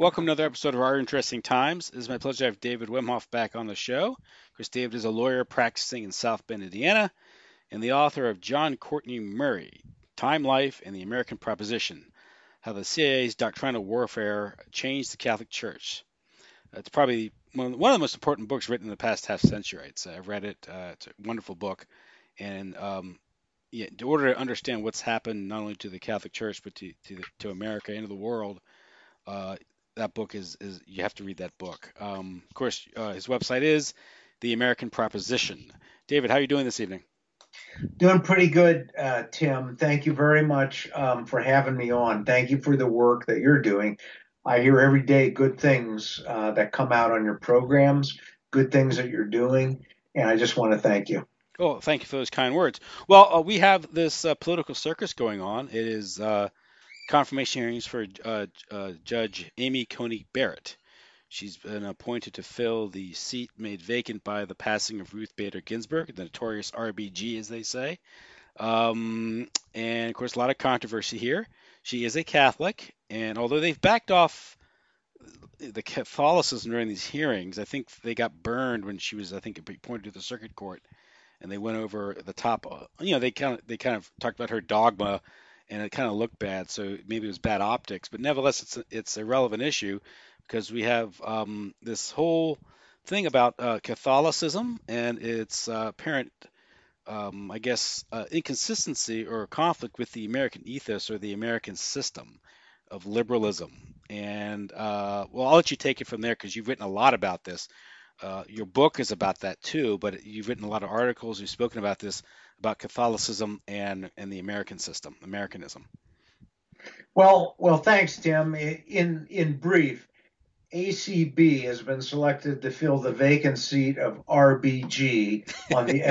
Welcome to another episode of Our Interesting Times. It is my pleasure to have David Wimhoff back on the show. Of course, David is a lawyer practicing in South Bend, Indiana, and the author of John Courtney Murray, Time, Life, and the American Proposition, How the CIA's Doctrinal Warfare Changed the Catholic Church. It's probably one of the most important books written in the past half century. I've read it. It's a wonderful book. And in order to understand what's happened not only to the Catholic Church, but to America and to the world, uh, that book is you have to read that book. Of course, his website is The American Proposition. David, how are you doing this evening? Doing pretty good, Tim. Thank you very much for having me on. Thank you for the work that you're doing. I hear every day good things that come out on your programs, good things that you're doing, and I just want to thank you. Oh, thank you for those kind words. Well, we have this political circus going on. It is confirmation hearings for Judge Amy Coney Barrett. She's been appointed to fill the seat made vacant by the passing of Ruth Bader Ginsburg, the notorious RBG, as they say. And of course, a lot of controversy here. She is a Catholic, and although they've backed off the Catholicism during these hearings, I think they got burned when she was, I think, appointed to the circuit court, and they went over the top. They kind of talked about her dogma, and it kind of looked bad. So maybe it was bad optics, but nevertheless, it's a relevant issue because we have this whole thing about Catholicism and its apparent I guess, inconsistency or conflict with the American ethos or the American system of liberalism. And well, I'll let you take it from there because you've written a lot about this. Your book is about that too, but you've written a lot of articles. You've spoken about this, about Catholicism and the American system, Americanism. Well, thanks, Tim. In brief, ACB has been selected to fill the vacant seat of RBG on the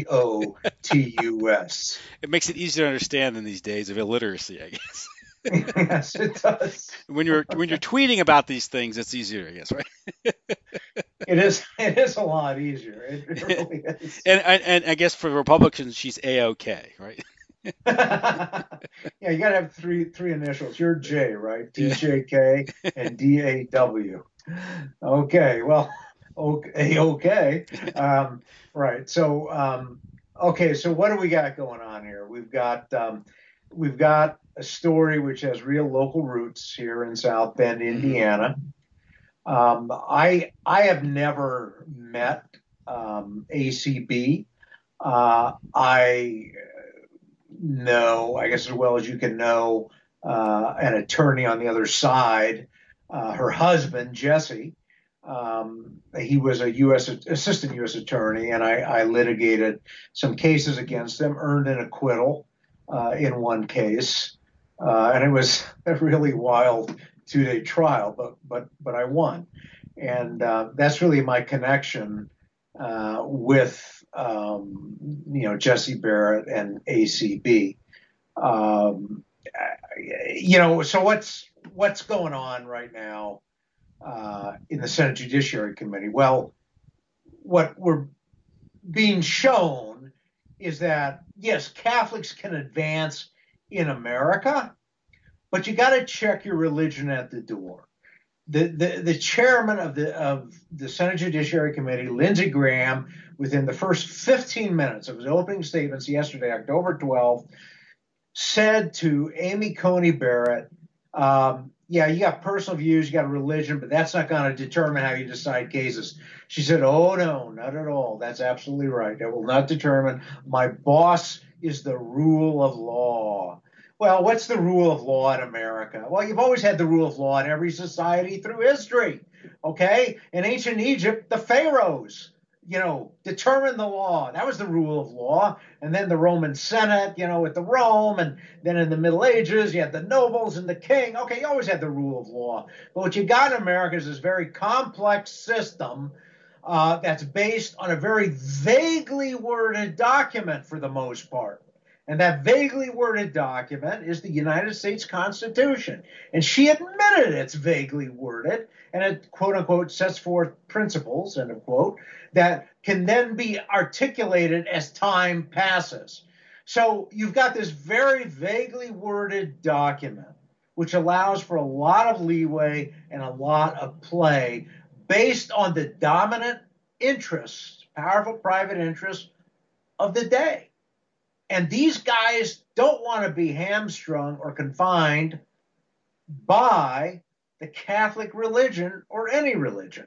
SCOTUS. It makes it easier to understand in these days of illiteracy, I guess. Yes, it does. When you're tweeting about these things, it's easier, I guess, right? It is a lot easier. It really is. And I guess for Republicans, she's A-OK, right? Yeah, you gotta have three initials. You're J, right? Yeah. TJK and DAW. Okay, well, okay. Right. Okay. So what do we got going on here? We've got a story which has real local roots here in South Bend, Hmm. Indiana. I have never met ACB. I know, I guess, as well as you can know, an attorney on the other side. Her husband, Jesse, he was a U.S. assistant U.S. attorney, and I litigated some cases against him, earned an acquittal in one case, and it was a really wild 2-day trial, but I won, and that's really my connection with Jesse Barrett and ACB. Um, so what's going on right now in the Senate Judiciary Committee? Well, what we're being shown is that yes, Catholics can advance in America, but you got to check your religion at the door. The chairman of the Senate Judiciary Committee, Lindsey Graham, within the first 15 minutes of his opening statements yesterday, October 12th, said to Amy Coney Barrett, yeah, you got personal views, you got a religion, but that's not going to determine how you decide cases. She said, oh, no, not at all. That's absolutely right. That will not determine. My boss is the rule of law. Well, what's the rule of law in America? Well, you've always had the rule of law in every society through history. Okay. In ancient Egypt, the pharaohs, determined the law. That was the rule of law. And then the Roman Senate, with the Rome. And then in the Middle Ages, you had the nobles and the king. Okay, you always had the rule of law. But what you got in America is this very complex system that's based on a very vaguely worded document for the most part. And that vaguely worded document is the United States Constitution. And she admitted it's vaguely worded, and it, quote unquote, sets forth principles, end of quote, that can then be articulated as time passes. So you've got this very vaguely worded document, which allows for a lot of leeway and a lot of play based on the dominant interests, powerful private interests of the day. And these guys don't want to be hamstrung or confined by the Catholic religion or any religion.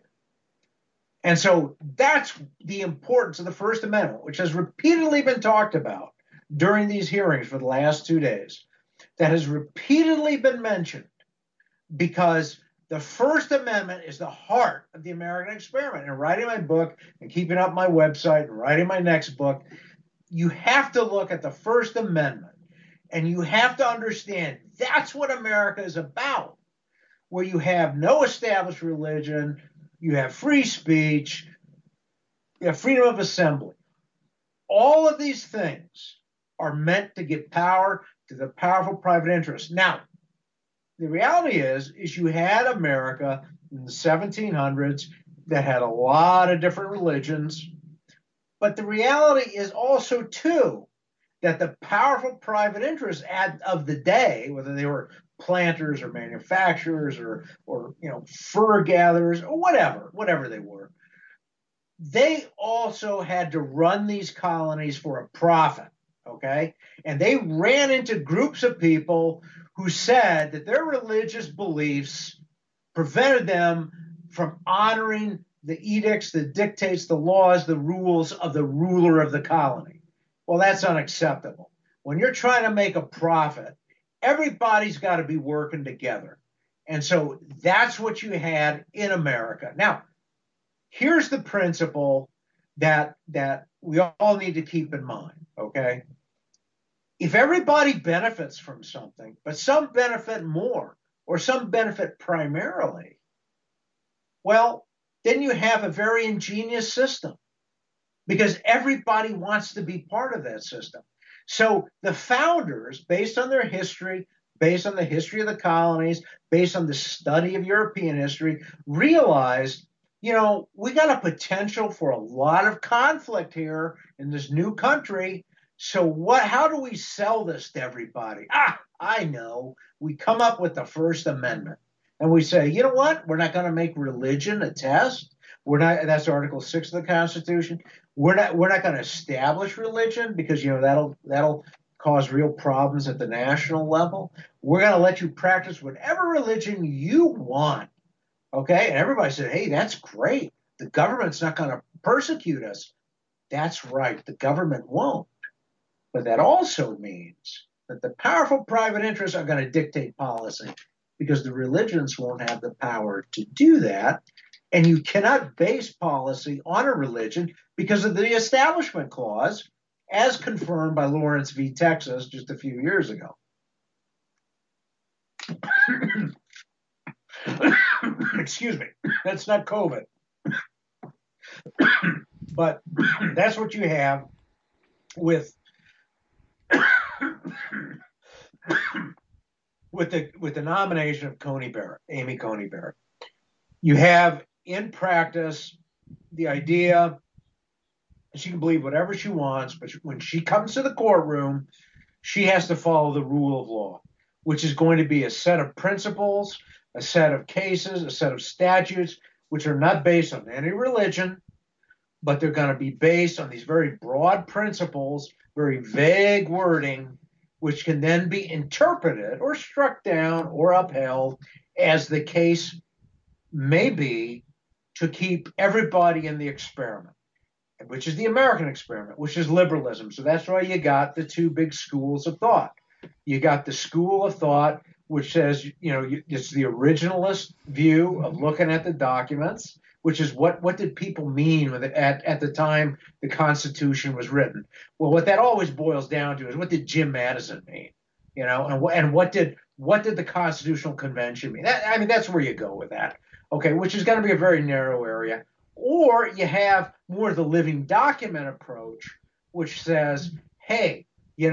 And so that's the importance of the First Amendment, which has repeatedly been talked about during these hearings for the last 2 days, that has repeatedly been mentioned because the First Amendment is the heart of the American experiment. And writing my book and keeping up my website and writing my next book, you have to look at the First Amendment and you have to understand that's what America is about, where you have no established religion, you have free speech, you have freedom of assembly. All of these things are meant to give power to the powerful private interests. Now, the reality is you had America in the 1700s that had a lot of different religions, but the reality is also, too, that the powerful private interests of the day, whether they were planters or manufacturers or fur gatherers or whatever they were, they also had to run these colonies for a profit, okay? And they ran into groups of people who said that their religious beliefs prevented them from honoring the edicts, the dictates, the laws, the rules of the ruler of the colony. Well, that's unacceptable. When you're trying to make a profit, everybody's got to be working together. And so that's what you had in America. Now, here's the principle that we all need to keep in mind, okay? If everybody benefits from something, but some benefit more or some benefit primarily, well, then you have a very ingenious system because everybody wants to be part of that system. So the founders, based on their history, based on the history of the colonies, based on the study of European history, realized, we got a potential for a lot of conflict here in this new country. So how do we sell this to everybody? I know. We come up with the First Amendment. And we say, you know what? We're not going to make religion a test. We're not. That's Article 6 of the Constitution. We're not going to establish religion because that'll cause real problems at the national level. We're going to let you practice whatever religion you want. Okay? And everybody said, hey, that's great. The government's not going to persecute us. That's right. The government won't. But that also means that the powerful private interests are going to dictate policy because the religions won't have the power to do that. And you cannot base policy on a religion because of the Establishment Clause, as confirmed by Lawrence v. Texas just a few years ago. Excuse me, that's not COVID. But that's what you have with the nomination of Amy Coney Barrett. You have in practice the idea she can believe whatever she wants, but when she comes to the courtroom, she has to follow the rule of law, which is going to be a set of principles, a set of cases, a set of statutes, which are not based on any religion, but they're going to be based on these very broad principles, very vague wording, which can then be interpreted or struck down or upheld as the case may be to keep everybody in the experiment, which is the American experiment, which is liberalism. So that's why you got the two big schools of thought. You got the school of thought, which says, it's the originalist view of looking at the documents, which is what did people mean at the time the Constitution was written? Well, what that always boils down to is what did Jim Madison mean? And what did the Constitutional Convention mean? That's where you go with that. Okay, which is going to be a very narrow area. Or you have more the living document approach, which says, hey,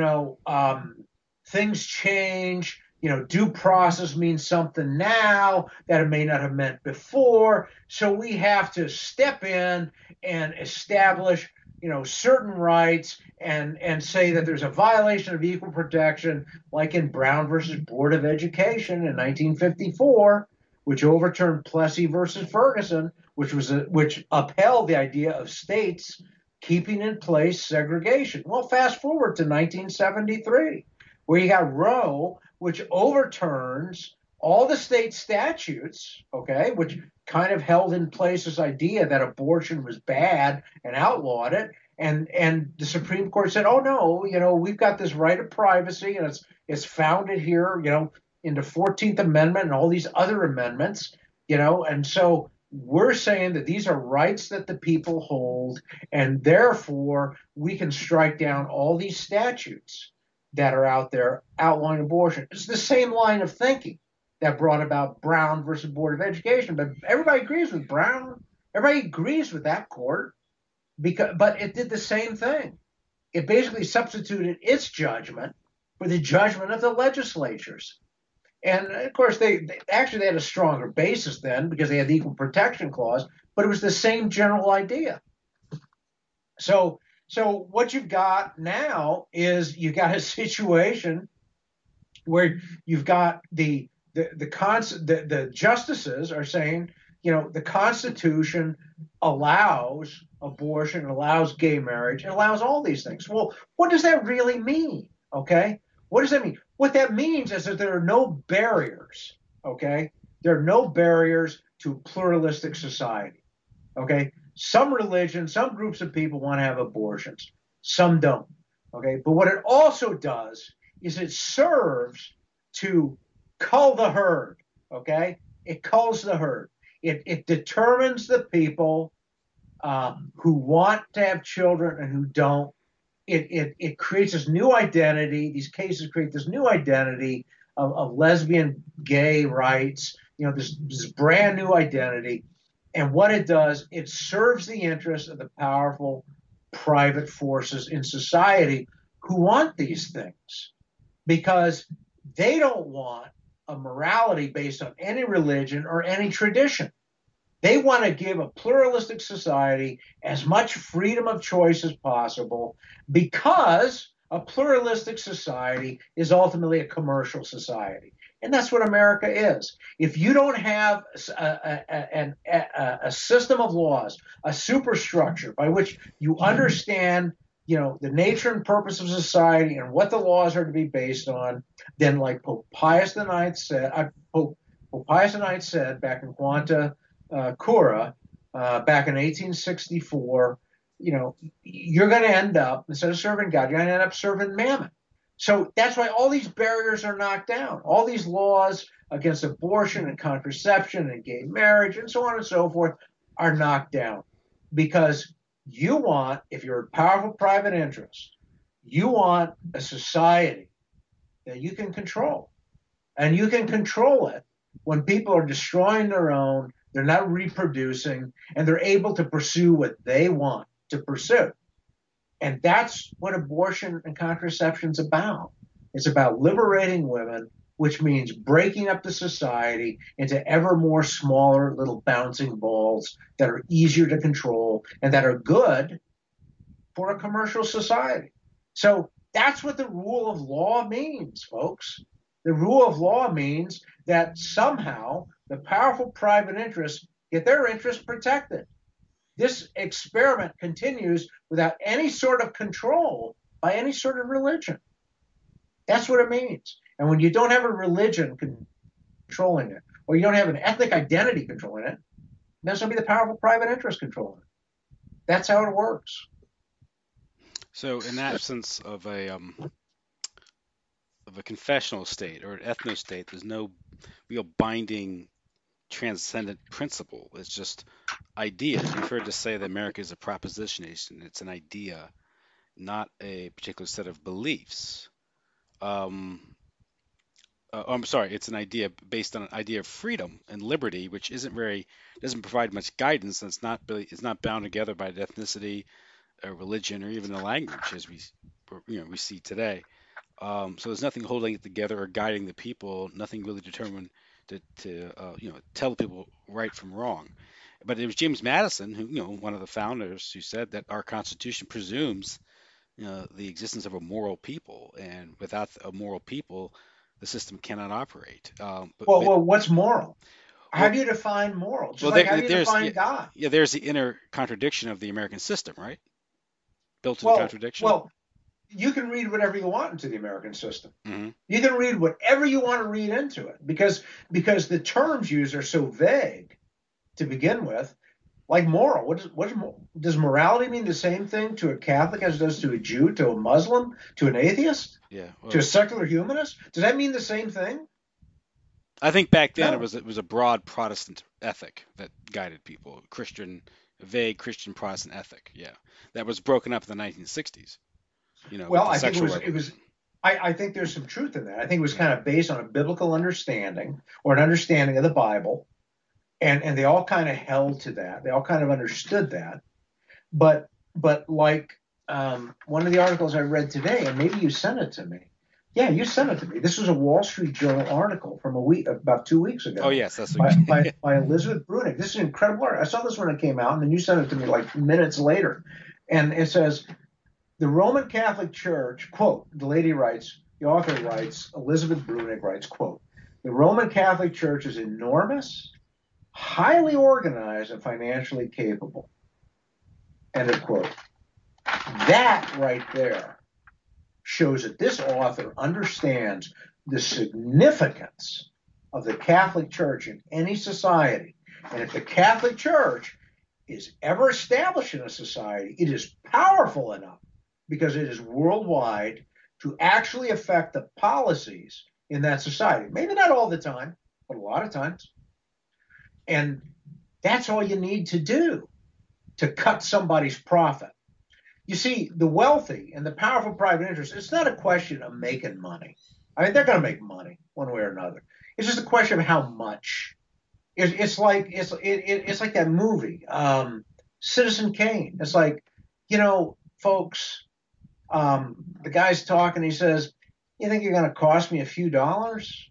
things change. Due process means something now that it may not have meant before. So we have to step in and establish certain rights and say that there's a violation of equal protection, like in Brown versus Board of Education in 1954, which overturned Plessy versus Ferguson, which upheld the idea of states keeping in place segregation. Well, fast forward to 1973, where you got Roe, which overturns all the state statutes, okay, which kind of held in place this idea that abortion was bad and outlawed it. And the Supreme Court said, "Oh no, we've got this right of privacy, and it's founded here, in the 14th Amendment and all these other amendments, and so." We're saying that these are rights that the people hold, and therefore we can strike down all these statutes that are out there outlawing abortion. It's the same line of thinking that brought about Brown versus Board of Education. But everybody agrees with Brown. Everybody agrees with that court but it did the same thing. It basically substituted its judgment for the judgment of the legislatures. And of course, they had a stronger basis then because they had the equal protection clause, but it was the same general idea. So what you've got now is you've got a situation where you've got the justices are saying, the Constitution allows abortion, allows gay marriage, it allows all these things. Well, what does that really mean? Okay, what does that mean? What that means is that there are no barriers. Okay, there are no barriers to a pluralistic society. Okay, some religions, some groups of people want to have abortions, some don't. Okay, but what it also does is it serves to cull the herd. Okay, it culls the herd. It determines the people who want to have children and who don't. It creates this new identity. These cases create this new identity of lesbian, gay rights. This brand new identity. And what it does, it serves the interests of the powerful private forces in society who want these things because they don't want a morality based on any religion or any tradition. They want to give a pluralistic society as much freedom of choice as possible because a pluralistic society is ultimately a commercial society. And that's what America is. If you don't have a system of laws, a superstructure by which you understand the nature and purpose of society and what the laws are to be based on, then like Pope Pius IX said back in Quanta Cura back in 1864, you're going to end up, instead of serving God, you're going to end up serving mammon. So that's why all these barriers are knocked down. All these laws against abortion and contraception and gay marriage and so on and so forth are knocked down because if you're a powerful private interest, you want a society that you can control. And you can control it when people are destroying their own, they're not reproducing, and they're able to pursue what they want to pursue. And that's what abortion and contraception is about. It's about liberating women, which means breaking up the society into ever more smaller little bouncing balls that are easier to control and that are good for a commercial society. So that's what the rule of law means, folks. The rule of law means that somehow the powerful private interests get their interests protected. This experiment continues without any sort of control by any sort of religion. That's what it means. And when you don't have a religion controlling it, or you don't have an ethnic identity controlling it, that's going to be the powerful private interest controlling it. That's how it works. So, in absence of a confessional state or an ethno state, there's no real binding transcendent principle. It's just ideas. We've heard to say that America is a propositionation. It's an idea, not a particular set of beliefs. Um, I'm sorry, it's an idea based on an idea of freedom and liberty, which doesn't provide much guidance, and it's not bound together by ethnicity, or religion, or even the language as we see today. So there's nothing holding it together or guiding the people, nothing really determined to tell the people right from wrong. But it was James Madison, who, one of the founders, who said that our Constitution presumes, the existence of a moral people, and without a moral people, the system cannot operate. Well, what's moral? How Well, do you define moral? Just well, like how do you there's yeah, define God? yeah, there's the inner contradiction of the American system, right? Built-in Well, contradiction. well, you can read whatever you want into the American system. Hmm. You can read whatever you want to read into it because the terms used are so vague to begin with. Like moral, does morality mean the same thing to a Catholic as it does to a Jew, to a Muslim, to an atheist, Yeah. to a Well, secular humanist? Does that mean the same thing? I think back then No. it was a broad Protestant ethic that guided people, a vague Christian Protestant ethic. Yeah, that was broken up in the 1960s. With Well, the I think sexual revolution. I think there's some truth in that. I think it was kind of based on a biblical understanding or an understanding of the Bible, and they all kind of held to that. They all kind of understood that. But like one of the articles I read today, and maybe you sent it to me. Yeah, you sent it to me. This was a Wall Street Journal article from about 2 weeks Oh ago yes, that's what. by Elizabeth Bruenig. This is an incredible article. I saw this when it came out, and then you sent it to me like minutes later. And it says the Roman Catholic Church, quote, the lady writes, the author writes, Elizabeth Bruenig writes, quote, the Roman Catholic Church is enormous, highly organized, and financially capable. End of quote. That right there shows that this author understands the significance of the Catholic Church in any society. And if the Catholic Church is ever established in a society, it is powerful enough because it is worldwide to actually affect the policies in that society. Maybe not all the time, but a lot of times. And that's all you need to do to cut somebody's profit. You see, the wealthy and the powerful private interests, it's not a question of making money. I mean, they're going to make money one way or another. It's just a question of how much. It's like that movie, Citizen Kane. It's like, folks, the guy's talking. He says, "You think you're going to cost me a few dollars?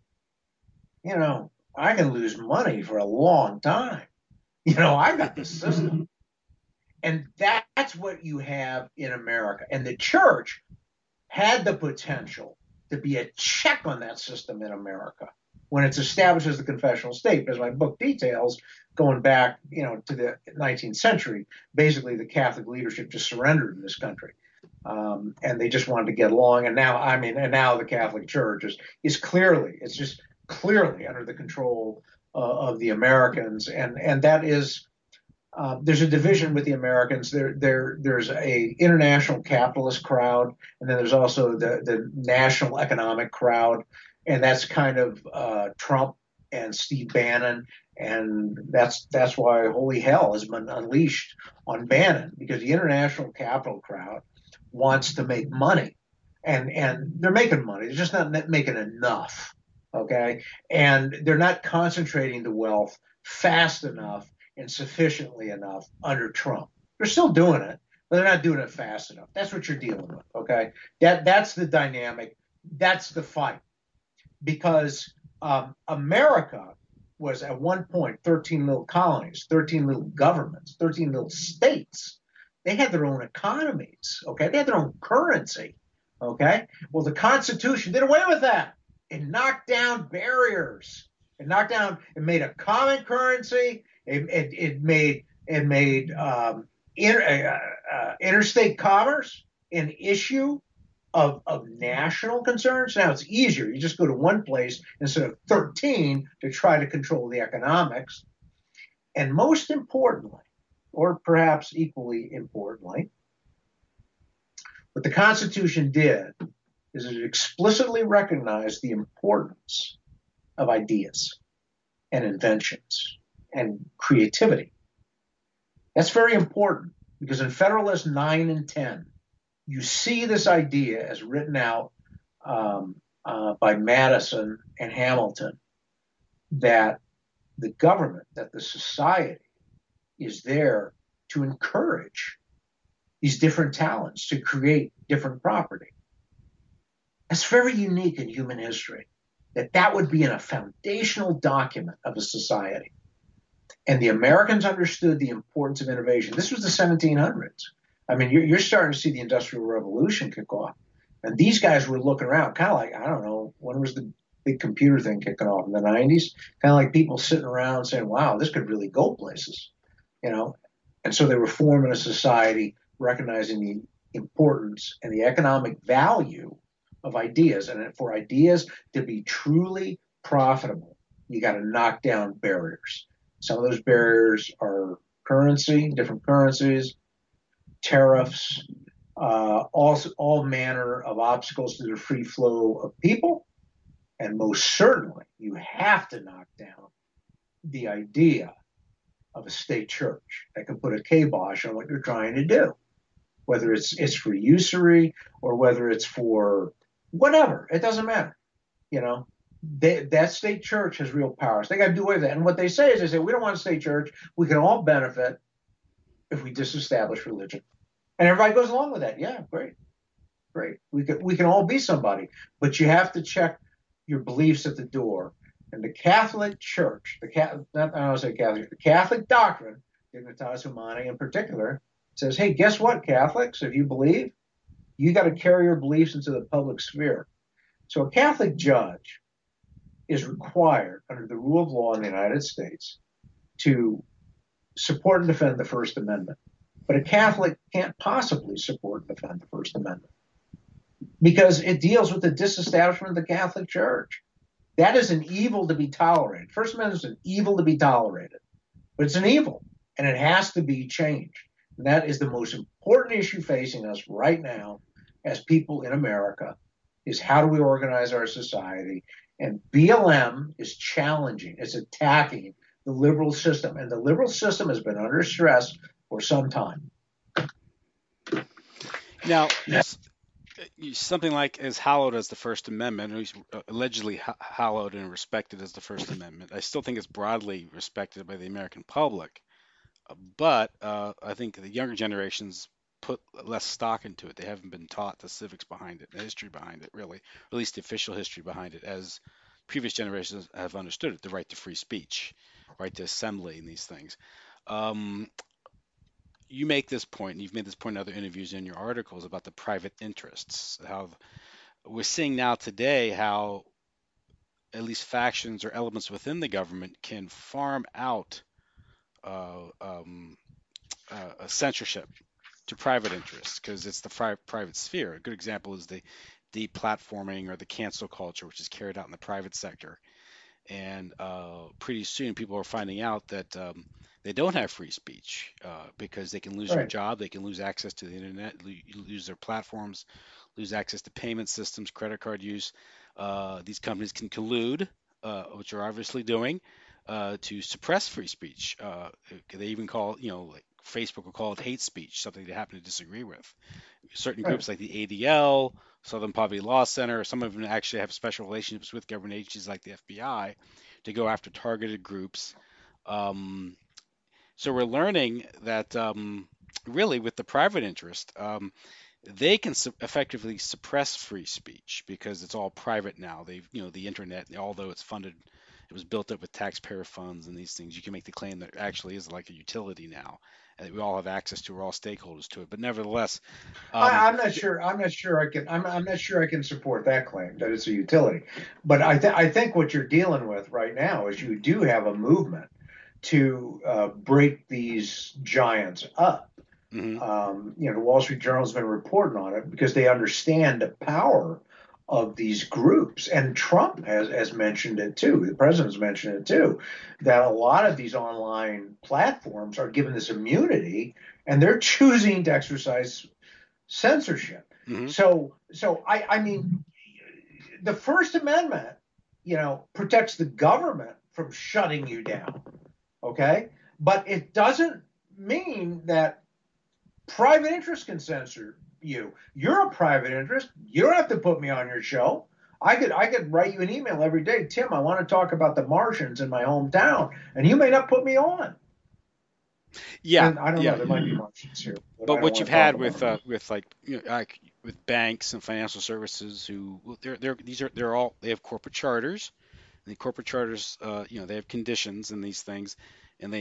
I can lose money for a long time. I got the system." And that's what you have in America. And the church had the potential to be a check on that system in America when it's established as the confessional state. As my book details, going back, to the 19th century, basically the Catholic leadership just surrendered in this country. And they just wanted to get along. And now the Catholic Church it's just clearly under the control of the Americans. And that is, there's a division with the Americans. There's a international capitalist crowd, and then there's also the national economic crowd, and that's kind of Trump and Steve Bannon, and that's why holy hell has been unleashed on Bannon, because the international capital crowd wants to make money, and they're making money. They're just not making enough, okay, and they're not concentrating the wealth fast enough and sufficiently enough under Trump. They're still doing it, but they're not doing it fast enough. That's what you're dealing with, okay? That's the dynamic. That's the fight. Because America was at one point 13 little colonies, 13 little governments, 13 little states. They had their own economies, okay? They had their own currency, okay? Well, the Constitution did away with that. It knocked down barriers. It made a common currency. It made interstate commerce an issue of national concerns. Now it's easier. You just go to one place instead of 13 to try to control the economics. And most importantly, or perhaps equally importantly, what the Constitution did is it explicitly recognized the importance of ideas and inventions and creativity. That's very important because in Federalist 9 and 10, you see this idea as written out by Madison and Hamilton that the government, that the society is there to encourage these different talents, to create different property. That's very unique in human history, that would be in a foundational document of a society. And the Americans understood the importance of innovation. This was the 1700s. I mean, you're starting to see the Industrial Revolution kick off. And these guys were looking around, kind of like, I don't know, when was the big computer thing kicking off in the 90s? Kind of like people sitting around saying, wow, this could really go places, you know? And so they were forming a society recognizing the importance and the economic value of ideas. And for ideas to be truly profitable, you got to knock down barriers. Some of those barriers are currency, different currencies, tariffs, all manner of obstacles to the free flow of people. And most certainly, you have to knock down the idea of a state church that can put a kibosh on what you're trying to do, whether it's for usury or whether it's for whatever. It doesn't matter. You know, that state church has real powers. They got to do away with that. And what they say is, they say, we don't want a state church. We can all benefit if we disestablish religion. And everybody goes along with that. Yeah, great, great. We can all be somebody, but you have to check your beliefs at the door. And the Catholic Church, not I don't say Catholic, the Catholic doctrine, Dignitatis Humanae in particular, says, hey, guess what, Catholics? If you believe, you got to carry your beliefs into the public sphere. So a Catholic judge is required under the rule of law in the United States to support and defend the First Amendment. But a Catholic can't possibly support and defend the First Amendment because it deals with the disestablishment of the Catholic Church. That is an evil to be tolerated. First Amendment is an evil to be tolerated, but it's an evil and it has to be changed. And that is the most important issue facing us right now as people in America is how do we organize our society? And BLM is challenging, it's attacking the liberal system. And the liberal system has been under stress for some time. Now, something like as hallowed as the First Amendment, or allegedly hallowed and respected as the First Amendment, I still think it's broadly respected by the American public. But I think the younger generations put less stock into it. They haven't been taught the civics behind it, the history behind it, really, or at least the official history behind it, as previous generations have understood it, the right to free speech, right to assembly, and these things. Um, you make this point, and you've made this point in other interviews in your articles about the private interests, how we're seeing now today how at least factions or elements within the government can farm out uh, um, censorship to private interests because it's the private sphere. A good example is the deplatforming or the cancel culture, which is carried out in the private sector. And pretty soon, people are finding out that they don't have free speech because they can lose their Right. job, they can lose access to the internet, lose their platforms, lose access to payment systems, credit card use. These companies can collude, which are obviously doing, to suppress free speech. They even call, like Facebook will call it hate speech, something they happen to disagree with. Certain Right. groups like the ADL, Southern Poverty Law Center, some of them actually have special relationships with government agencies like the FBI to go after targeted groups. Um, so we're learning that really with the private interest, they can effectively suppress free speech because it's all private now. They've, the internet, although it's funded, it was built up with taxpayer funds and these things. You can make the claim that it actually is like a utility now, and that we all have access to, we're all stakeholders to it. But nevertheless, um, I'm not sure. I'm not sure I can. I'm not sure I can support that claim that it's a utility. But I think what you're dealing with right now is you do have a movement to break these giants up. mhm. The Wall Street Journal has been reporting on it because they understand the power of these groups. And Trump has mentioned it too. The president's mentioned it too, that a lot of these online platforms are given this immunity and they're choosing to exercise censorship. Hmm. So I mean, the First Amendment, protects the government from shutting you down. Okay, but it doesn't mean that private interest can censor you. You're a private interest. You don't have to put me on your show. I could write you an email every day, Tim. I want to talk about the Martians in my hometown, and you may not put me on. Yeah, And I don't know. yeah. There might be Martians here, but But I don't what you've want to talk had about them. with like, like with banks and financial services who they're all they have corporate charters. And the corporate charters, they have conditions and these things. and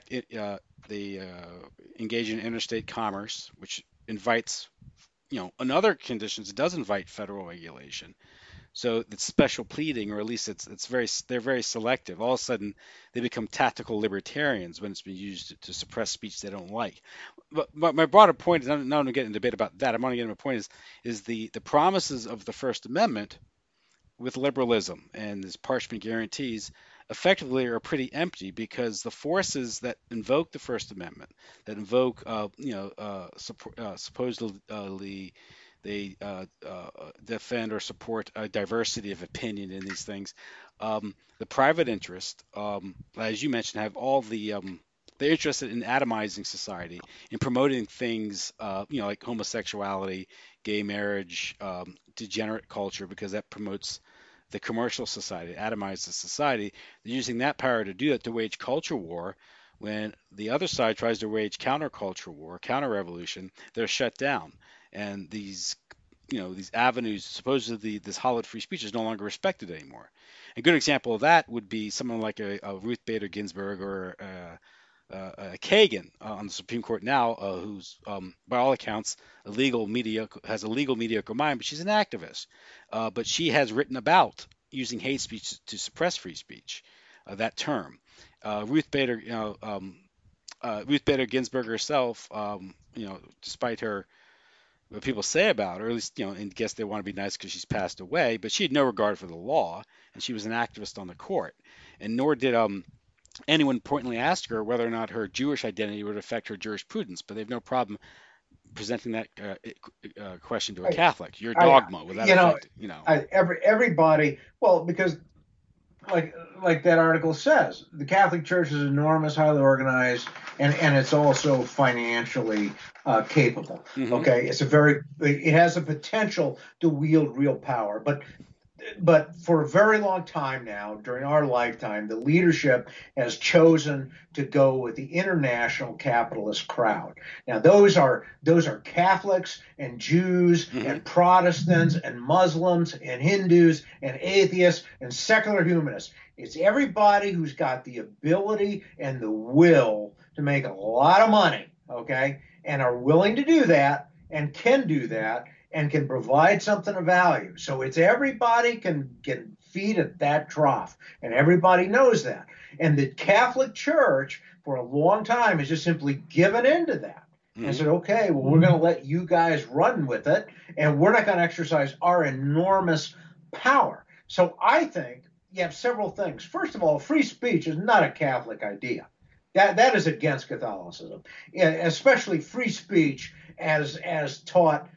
they engage in interstate commerce, which invites, in other conditions, it does invite federal regulation. So it's special pleading, or at least they're very selective. All of a sudden, they become tactical libertarians when it's been used to suppress speech they don't like. But my broader point is not to get in a debate about that. I want to get into a point is the promises of the First Amendment with liberalism and these parchment guarantees effectively are pretty empty, because the forces that invoke the First Amendment, that invoke, supposedly they defend or support a diversity of opinion in these things. The private interest, as you mentioned, have all they're interested in atomizing society, in promoting things, like homosexuality, gay marriage, degenerate culture, because that promotes the commercial society, atomizes society. They're using that power to do that, to wage culture war. When the other side tries to wage counterculture war, counter revolution, they're shut down. And these avenues, supposedly this hallowed free speech, is no longer respected anymore. A good example of that would be someone like a Ruth Bader Ginsburg, or Kagan on the Supreme Court now, who's, by all accounts, has a legal mediocre mind, but she's an activist. But she has written about using hate speech to suppress free speech, that term. Ruth Bader, Ruth Bader Ginsburg herself, despite her what people say about her, at least, and guess they want to be nice because she's passed away, but she had no regard for the law, and she was an activist on the court, and nor did anyone pointedly asked her whether or not her Jewish identity would affect her jurisprudence, but they have no problem presenting that question to a I, Catholic. Your I, dogma, would that affect, everybody, well, because like that article says, the Catholic Church is enormous, highly organized, and it's also financially capable. hmm Okay, it has the potential to wield real power, but for a very long time now, during our lifetime, the leadership has chosen to go with the international capitalist crowd. Now, those are Catholics and Jews hmm and Protestants and Muslims and Hindus and atheists and secular humanists. It's everybody who's got the ability and the will to make a lot of money, okay, and are willing to do that and can do that and can provide something of value. So it's everybody can feed at that trough, and everybody knows that. And the Catholic Church, for a long time, has just simply given into that and hmm said, okay, well, we're going to let you guys run with it, and we're not going to exercise our enormous power. So I think you have several things. First of all, free speech is not a Catholic idea. That is against Catholicism, especially free speech as taught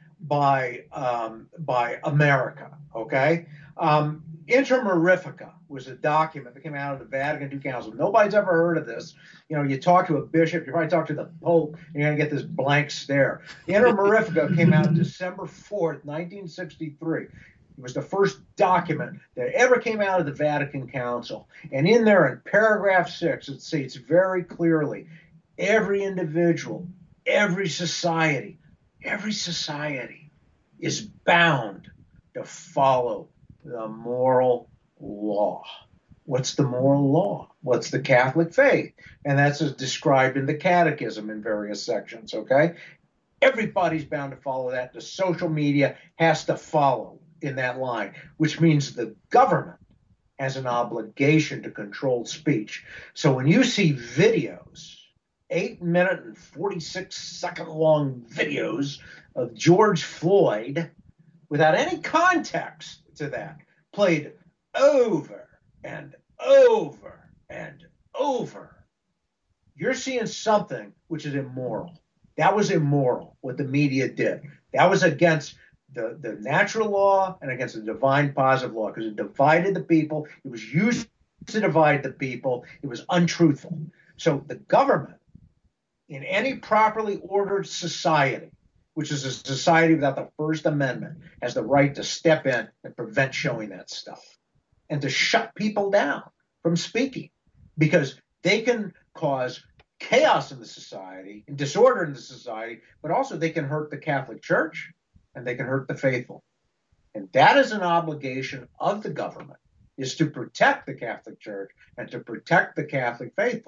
by America. Okay, Inter Mirifica was a document that came out of the Vatican II Council. Nobody's ever heard of this. You talk to a bishop, you probably talk to the Pope, and you're gonna get this blank stare. Inter Mirifica came out December 4th, 1963. It was the first document that ever came out of the Vatican Council. And in there, in paragraph 6, it states very clearly every individual, every society, every society is bound to follow the moral law. What's the moral law? What's the Catholic faith? And that's described in the catechism in various sections, okay? Everybody's bound to follow that. The social media has to follow in that line, which means the government has an obligation to control speech. So when you see videos, 8 minute and 46-second long videos of George Floyd without any context to that, played over and over and over, you're seeing something which is immoral. That was immoral, what the media did. That was against the natural law and against the divine positive law, because it divided the people. It was used to divide the people. It was untruthful. So the government, in any properly ordered society, which is a society without the First Amendment, has the right to step in and prevent showing that stuff and to shut people down from speaking, because they can cause chaos in the society and disorder in the society, but also they can hurt the Catholic Church and they can hurt the faithful. And that is an obligation of the government, is to protect the Catholic Church and to protect the Catholic faithful.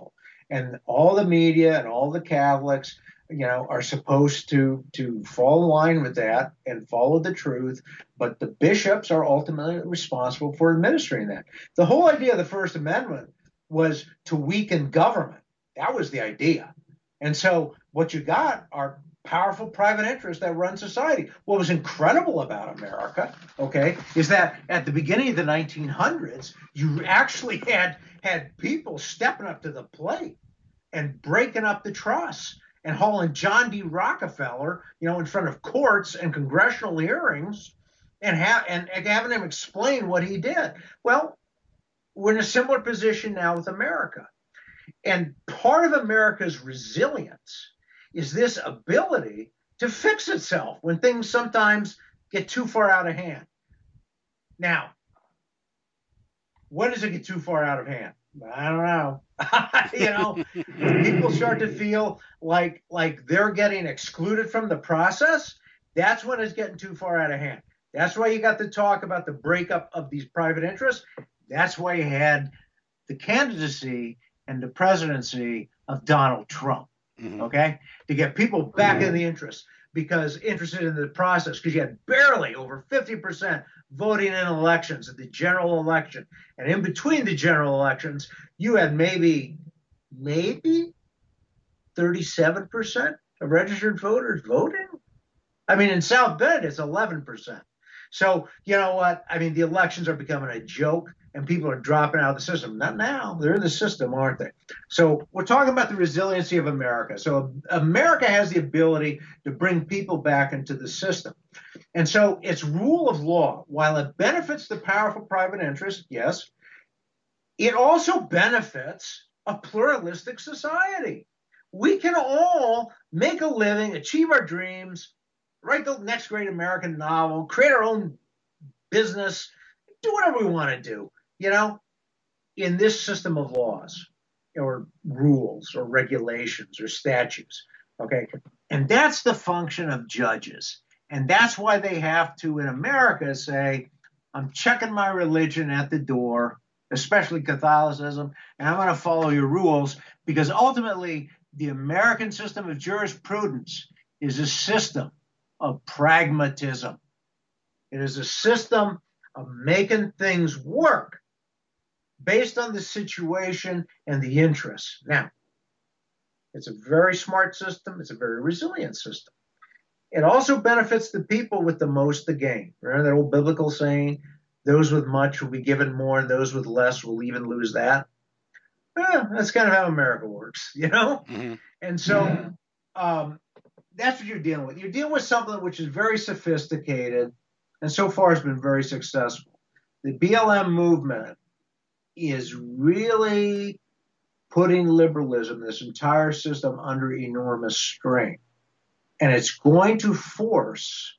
and all the media and all the Catholics, are supposed to fall in line with that and follow the truth, but the bishops are ultimately responsible for administering that. The whole idea of the First Amendment was to weaken government. That was the idea. And so what you got are powerful private interests that run society. What was incredible about America, okay, is that at the beginning of the 1900s, you actually had people stepping up to the plate and breaking up the trusts and hauling John D. Rockefeller, in front of courts and congressional hearings, and having him explain what he did. Well, we're in a similar position now with America. And part of America's resilience is this ability to fix itself when things sometimes get too far out of hand. Now, when does it get too far out of hand? I don't know. When people start to feel like they're getting excluded from the process, that's when it's getting too far out of hand. That's why you got the talk about the breakup of these private interests. That's why you had the candidacy and the presidency of Donald Trump. Hmm. Okay, to get people back in the interest because interested in the process because you had barely over 50% voting in elections at the general election, and in between the general elections, you had maybe 37% of registered voters voting. I mean, in South Bend, it's 11%. So, you know what? I mean, the elections are becoming a joke and people are dropping out of the system. Not now. They're in the system, aren't they? So, we're talking about the resiliency of America. So, America has the ability to bring people back into the system. And so, its rule of law, while it benefits the powerful private interest, yes, it also benefits a pluralistic society. We can all make a living, achieve our dreams, write the next great American novel, create our own business, do whatever we want to do, you know, in this system of laws or rules or regulations or statutes. Okay. And that's the function of judges. And that's why they have to, in America, say, I'm checking my religion at the door, especially Catholicism, and I'm going to follow your rules because ultimately the American system of jurisprudence is a system of pragmatism. It is a system of making things work based on the situation and the interests. Now, it's a very smart system. It's a very resilient system. It also benefits the people with the most to gain. Remember that old biblical saying, those with much will be given more, and those with less will even lose that? That's kind of how America works, you know? Hmm. And so um, that's what you're dealing with. You're dealing with something which is very sophisticated and so far has been very successful. The BLM movement is really putting liberalism, this entire system, under enormous strain. And it's going to force,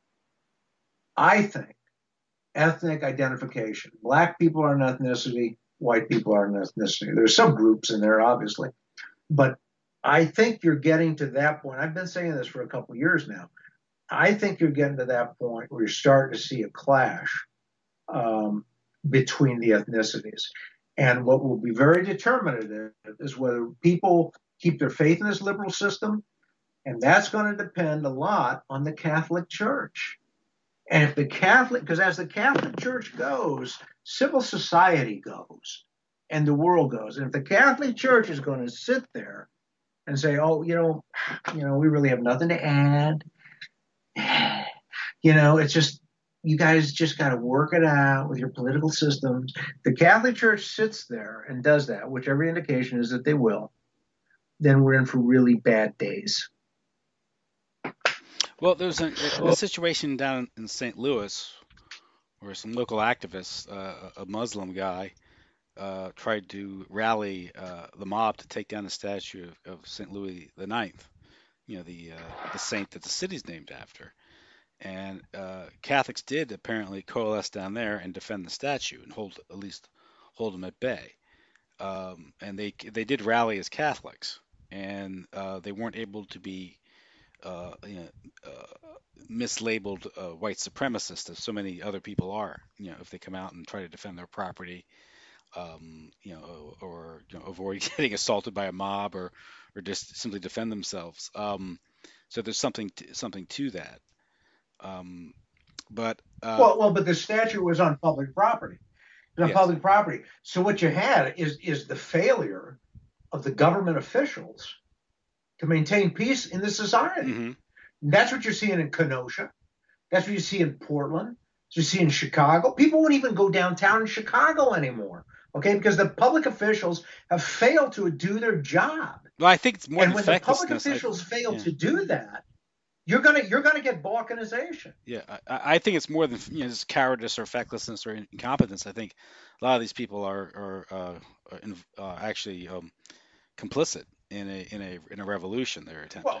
I think, ethnic identification. Black people are an ethnicity, white people are an ethnicity. There's some groups in there, obviously. But I think you're getting to that point. I've been saying this for a couple of years now. I think you're getting to that point where you're starting to see a clash um, between the ethnicities. And what will be very determinative is whether people keep their faith in this liberal system. And that's going to depend a lot on the Catholic Church. And if the Catholic, because as the Catholic Church goes, civil society goes and the world goes. And if the Catholic Church is going to sit there and say, oh, we really have nothing to add. It's just, you guys just got to work it out with your political systems. The Catholic Church sits there and does that, which every indication is that they will. Then we're in for really bad days. Well, there's a situation down in St. Louis where some local activists, a Muslim guy, tried to rally the mob to take down the statue of St. Louis the Ninth, the saint that the city's named after. And Catholics did apparently coalesce down there and defend the statue and at least hold them at bay. And they did rally as Catholics, and they weren't able to be uh, you know, mislabeled white supremacist as so many other people are. If they come out and try to defend their property, avoid getting assaulted by a mob or just simply defend themselves. So there's something to that. Um, but But the statue was on public property. It was on yes. public property. So what you had is the failure of the government officials to maintain peace in the society. Hmm. That's what you're seeing in Kenosha. That's what you see in Portland. You see in Chicago. People won't even go downtown in Chicago anymore. Okay, because the public officials have failed to do their job. Well, I think it's more And than when the public fecklessness. officials fail Yeah. to do that, you're gonna get balkanization. Yeah, I think it's more than just cowardice or fecklessness or incompetence. I think a lot of these people are actually complicit in a revolution they're attempting. Well,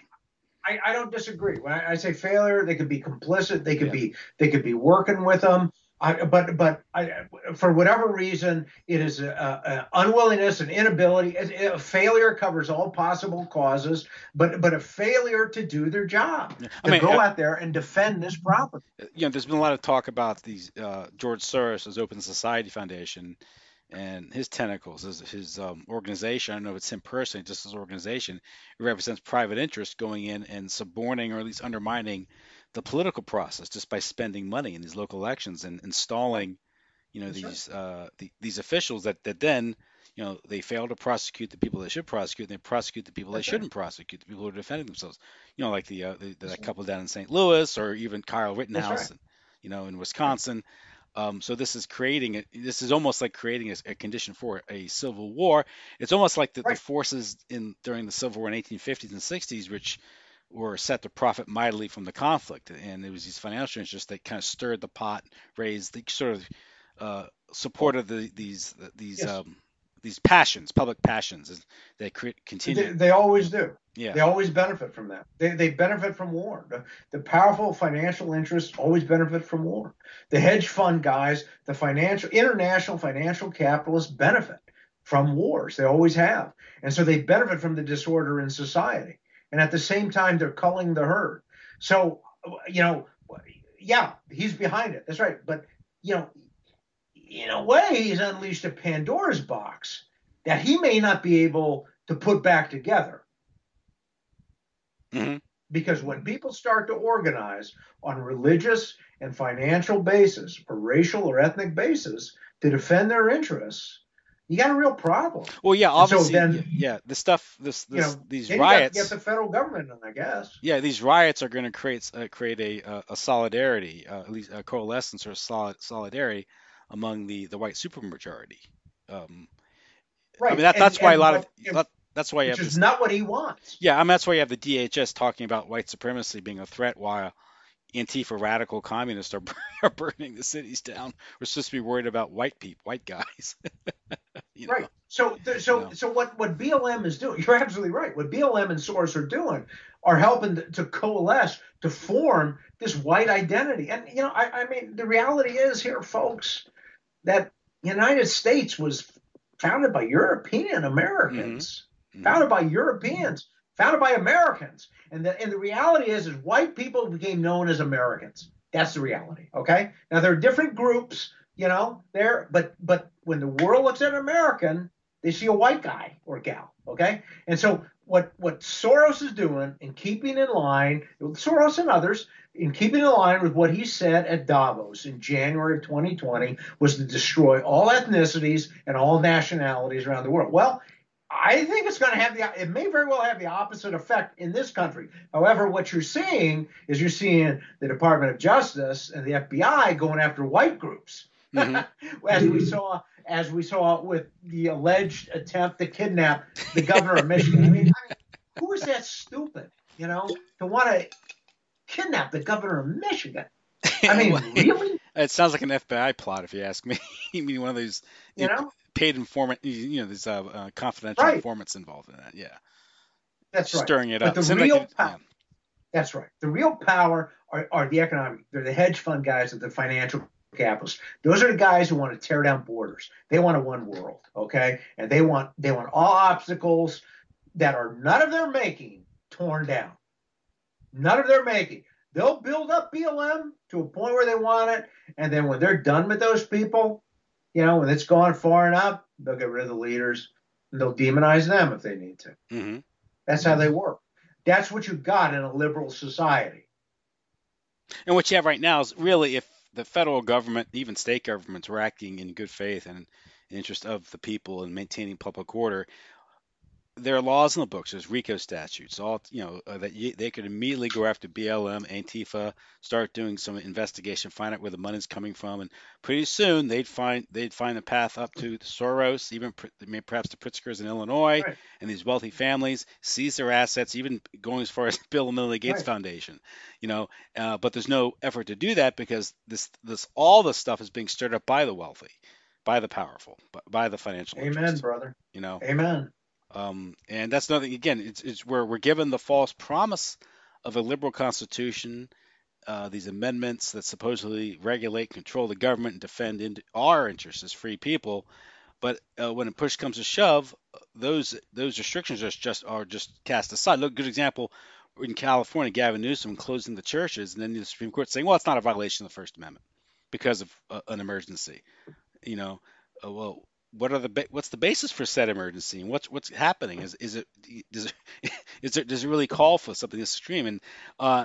I don't disagree. When I say failure, they could be complicit. Yeah. They could be working with them. For whatever reason, it is a unwillingness, an inability. A failure covers all possible causes, but a failure to do their job, Yeah. I to mean, go out there and defend this property. there's been a lot of talk about these George Soros' Open Society Foundation and his tentacles, his organization. I don't know if it's him personally, just his organization. It represents private interest going in and suborning or at least undermining the political process just by spending money in these local elections and installing, That's right. these officials that then, they fail to prosecute the people they should prosecute, and they prosecute the people they That's right. shouldn't prosecute, the people who are defending themselves. Like That's that right. couple down in St. Louis, or even Kyle That's right. Rittenhouse, in Right. Wisconsin. So this is almost like creating a condition for a civil war. It's almost like the Right. forces in during the Civil War in 1850s and 60s, which were set to profit mightily from the conflict, and it was these financial interests that kind of stirred the pot, raised the sort of Well, supported yes. these passions, public passions, that continued. They always do. Yeah. They always benefit from that. They benefit from war. The powerful financial interests always benefit from war. The hedge fund guys, the international financial capitalists benefit from wars. They always have. And so they benefit from the disorder in society. And at the same time, they're culling the herd. So, you know, yeah, he's behind it. That's right. But, you know, in a way, he's unleashed a Pandora's box that he may not be able to put back together. Hmm. Because when people start to organize on religious and financial basis or racial or ethnic basis to defend their interests, you got a real problem. Well, yeah, And so obviously, yeah, then, yeah. The stuff, these then you got riots, the federal government in, I guess. yeah, these riots are going to create a solidarity, at least a coalescence or solidarity among the white supermajority. Um, I mean Right. that's why a lot of that's why you which have is this. not what he wants. Yeah, I mean that's why you have the DHS talking about white supremacy being a threat, while Antifa radical communists are are burning the cities down. We're supposed to be worried about white guys. you know, Right. So, you know. what BLM is doing, you're absolutely right. What BLM and Soros are doing are helping to coalesce to form this white identity. And I mean, the reality is here, folks, that the United States was founded by European Hmm. Americans, Hmm. founded by Europeans, founded by Americans. And the reality is white people became known as Americans. That's the reality. Okay. Now there are different groups, there, but when the world looks at an American, they see a white guy or gal. Okay. And so what Soros is doing in keeping in line, Soros and others, in keeping in line with what he said at Davos in January of 2020, was to destroy all ethnicities and all nationalities around the world. Well, I think it may very well have the opposite effect in this country. However, what you're seeing is you're seeing the Department of Justice and the FBI going after white groups, Hmm. as we saw with the alleged attempt to kidnap the governor of Michigan. I mean, who is that stupid, to want to kidnap the governor of Michigan? I mean, really? It sounds like an FBI plot, if you ask me. You mean one of these You know? paid informant, these confidential Right. informants involved in that. Yeah, That's right. stirring it But up. the Seems like real yeah. power, that's right. The real power are the economic, they're the hedge fund guys, the financial capitalists. Those are the guys who want to tear down borders. They want a one world, okay? And they want all obstacles that are none of their making torn down. None of their making. They'll build up BLM to a point where they want it, and then when they're done with those people, When it's gone far enough, they'll get rid of the leaders and they'll demonize them if they need to. Hmm. That's how they work. That's what you got in a liberal society. And what you have right now is really if the federal government, even state governments, were acting in good faith and in the interest of the people and maintaining public order, there are laws in the books. There's RICO statutes, all that they could immediately go after BLM, Antifa, start doing some investigation, find out where the money's coming from, and pretty soon they'd find a path up to Soros, even perhaps the Pritzkers in Illinois, Right, and these wealthy families seize their assets, even going as far as Bill and Melinda Gates right. Foundation, you know. But there's no effort to do that because this all this stuff is being stirred up by the wealthy, by the powerful, by the financial Amen, interests, brother. you know. Amen. And that's nothing. Again, it's where we're given the false promise of a liberal constitution, these amendments that supposedly regulate, control the government, and defend our interests as free people. But when a push comes to shove, those restrictions are just cast aside. Look, good example in California, Gavin Newsom closing the churches, and then the Supreme Court saying, well, it's not a violation of the First Amendment because of an emergency. You know, well, what's the basis for said emergency, and what's happening? Is it does it does it really call for something this extreme? And uh,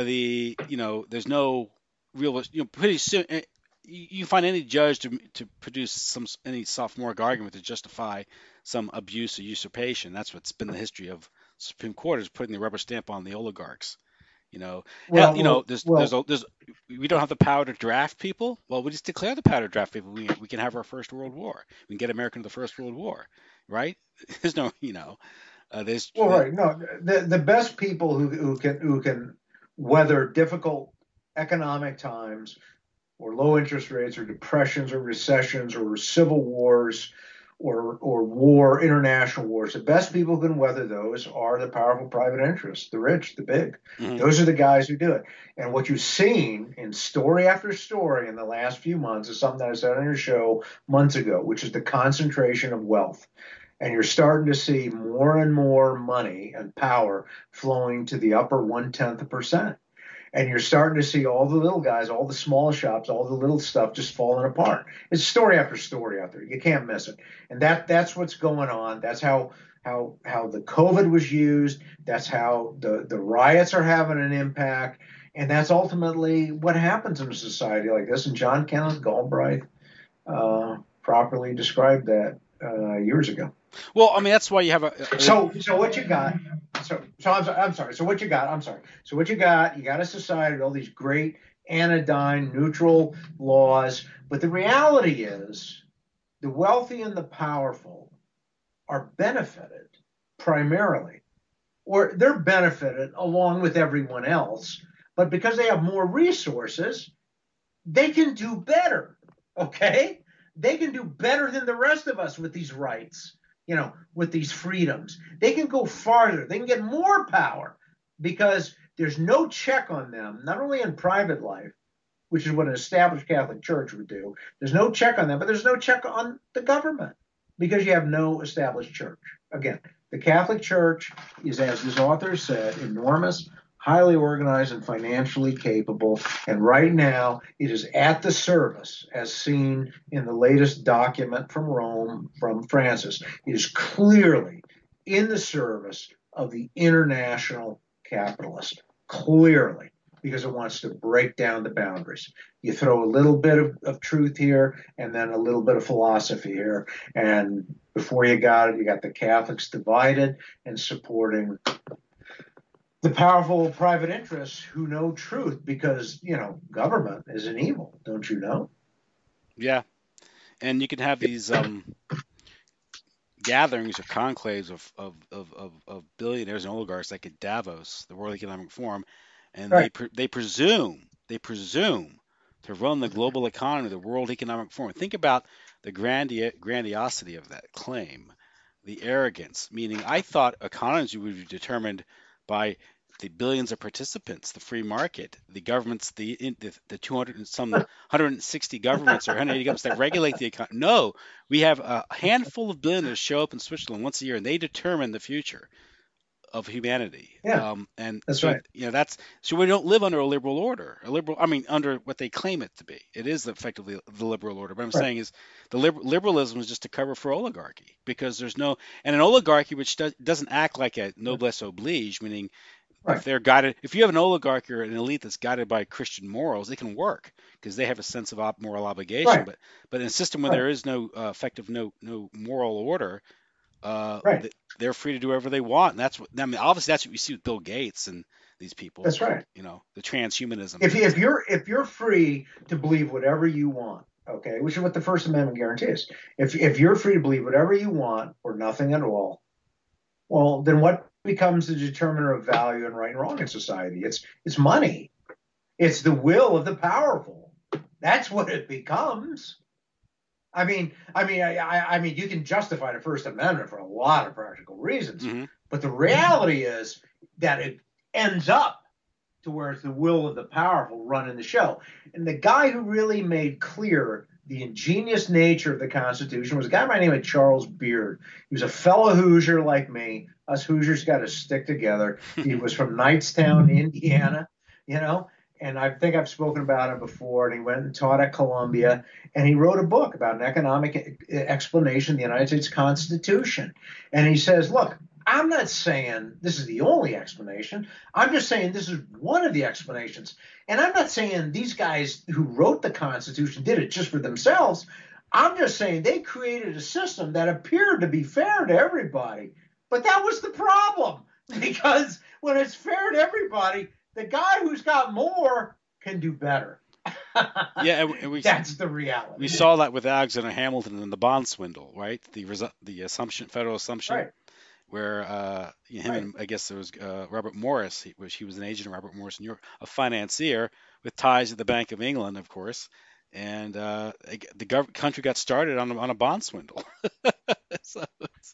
there's no real, pretty soon. You find any judge to produce any sophomoric argument to justify some abuse or usurpation. That's what's been the history of Supreme Court, is putting the rubber stamp on the oligarchs. You know, hell, Well, well, well, there's we don't have the power to draft people. Well, we just declare the power to draft people. We can have our first world war. We can get America into the first world war, right? There's no, there's right. No, the best people who can weather difficult economic times or low interest rates or depressions or recessions or civil wars or war, international wars. The best people who can weather those are the powerful private interests, the rich, the big. mhm, Those are the guys who do it. And what you've seen in story after story in the last few months is something that I said on your show months ago, which is the concentration of wealth. And you're starting to see more and more money and power flowing to the upper 1/10 of percent, and you're starting to see all the little guys, all the small shops, all the little stuff just falling apart. It's story after story out there. You can't miss it, and that's what's going on. That's how the COVID was used. That's how the riots are having an impact, and that's ultimately what happens in a society like this. And John Kenneth Galbraith properly described that years ago. well, I mean, that's why you have So what you got? I'm sorry. So what you got? I'm sorry. So what you got? You got a society with all these great anodyne, neutral laws, but the reality is the wealthy and the powerful are benefited primarily, or they're benefited along with everyone else, but because they have more resources, they can do better. Okay? They can do better than the rest of us with these rights, with these freedoms. They can go farther. They can get more power because there's no check on them, not only in private life, which is what an established Catholic Church would do. There's no check on them, but there's no check on the government because you have no established church. Again, the Catholic Church is, as this author said, enormous, highly organized, and financially capable. And right now, it is at the service, as seen in the latest document from Rome from Francis. It is clearly in the service of the international capitalist, clearly, because it wants to break down the boundaries. You throw a little bit of truth here and then a little bit of philosophy here. And before you got it, you got the Catholics divided and supporting the powerful private interests who know truth because, government is an evil, don't you know? yeah, and you can have these gatherings or conclaves of billionaires and oligarchs like at Davos, the World Economic Forum, and Right. they presume to run the global economy, the World Economic Forum. Think about the grandiosity of that claim, the arrogance. Meaning, I thought economies would be determined by the billions of participants, the free market, the governments, the 200 and some 160 governments or 180 governments that regulate the economy. No, we have a handful of billionaires show up in Switzerland once a year, and they determine the future of humanity. Yeah, And that's so, right. that's so we don't live under a liberal order, I mean, under what they claim it to be. It is effectively the liberal order. But I'm Right, saying is the liberalism is just a cover for oligarchy because there's no, and an oligarchy which doesn't act like a noblesse oblige, meaning right, if you have an oligarchy or an elite that's guided by Christian morals, it can work because they have a sense of moral obligation. right, But in a system where right, there is no effective no moral order, uh, right. they're free to do whatever they want. And that's what, I mean, obviously that's what we see with Bill Gates and these people, That's right. the transhumanism If thing. you, if you're free to believe whatever you want, okay, which is what the First Amendment guarantees. If you're free to believe whatever you want or nothing at all, well, then what becomes the determiner of value and right and wrong in society? It's money. It's the will of the powerful. That's what it becomes. I mean, you can justify the First Amendment for a lot of practical reasons, Hmm. but the reality is that it ends up to where it's the will of the powerful running the show. And the guy who really made clear the ingenious nature of the Constitution was a guy by the name of Charles Beard. He was a fellow Hoosier like me. Us Hoosiers got to stick together. He was from Knightstown, Indiana, you know, and I think I've spoken about him before. And he went and taught at Columbia, and he wrote a book about an economic explanation of the United States Constitution. And he says, look, I'm not saying this is the only explanation. I'm just saying this is one of the explanations. And I'm not saying these guys who wrote the Constitution did it just for themselves. I'm just saying they created a system that appeared to be fair to everybody. But that was the problem because when it's fair to everybody, the guy who's got more can do better. Yeah, and That's the we reality. saw that with Alexander Hamilton and the bond swindle, right? The assumption, federal assumption, Right, where him right. and I guess it was Robert Morris, which he was an agent of Robert Morris in Europe, a financier with ties to the Bank of England, of course, and the country got started on a bond swindle. So,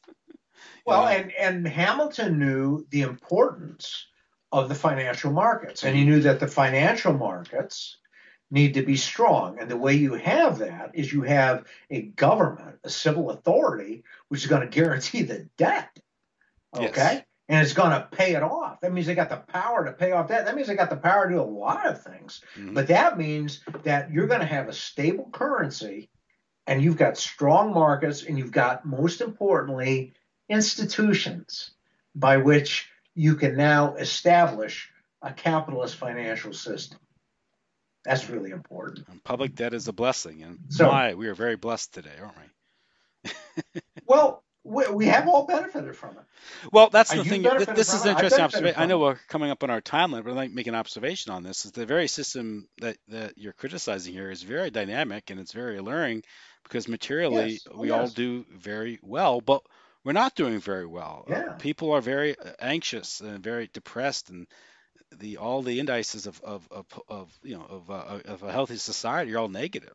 you Well, know, and Hamilton knew the importance of the financial markets, and he hmm knew that the financial markets need to be strong. And the way you have that is you have a government, a civil authority, which is going to guarantee the debt, yes, okay? And it's going to pay it off. That means they got the power to pay off debt. That means they got the power to do a lot of things. hmm But that means that you're going to have a stable currency and you've got strong markets and you've got, most importantly, institutions by which you can now establish a capitalist financial system. That's really important. and public debt is a blessing, and So, we are very blessed today, aren't we? well, we have all benefited from it. Well, that's the You've thing. benefited This from is it. an I've interesting benefited observation. I know from it. we're coming up on our time limit, but I'd like to make an observation on this. Is the very system that you're criticizing here is very dynamic and it's very alluring because materially Yes. Oh, we all yes. do very well, but we're not doing very well. Yeah. People are very anxious and very depressed, and the all the indices of a healthy society are all negative.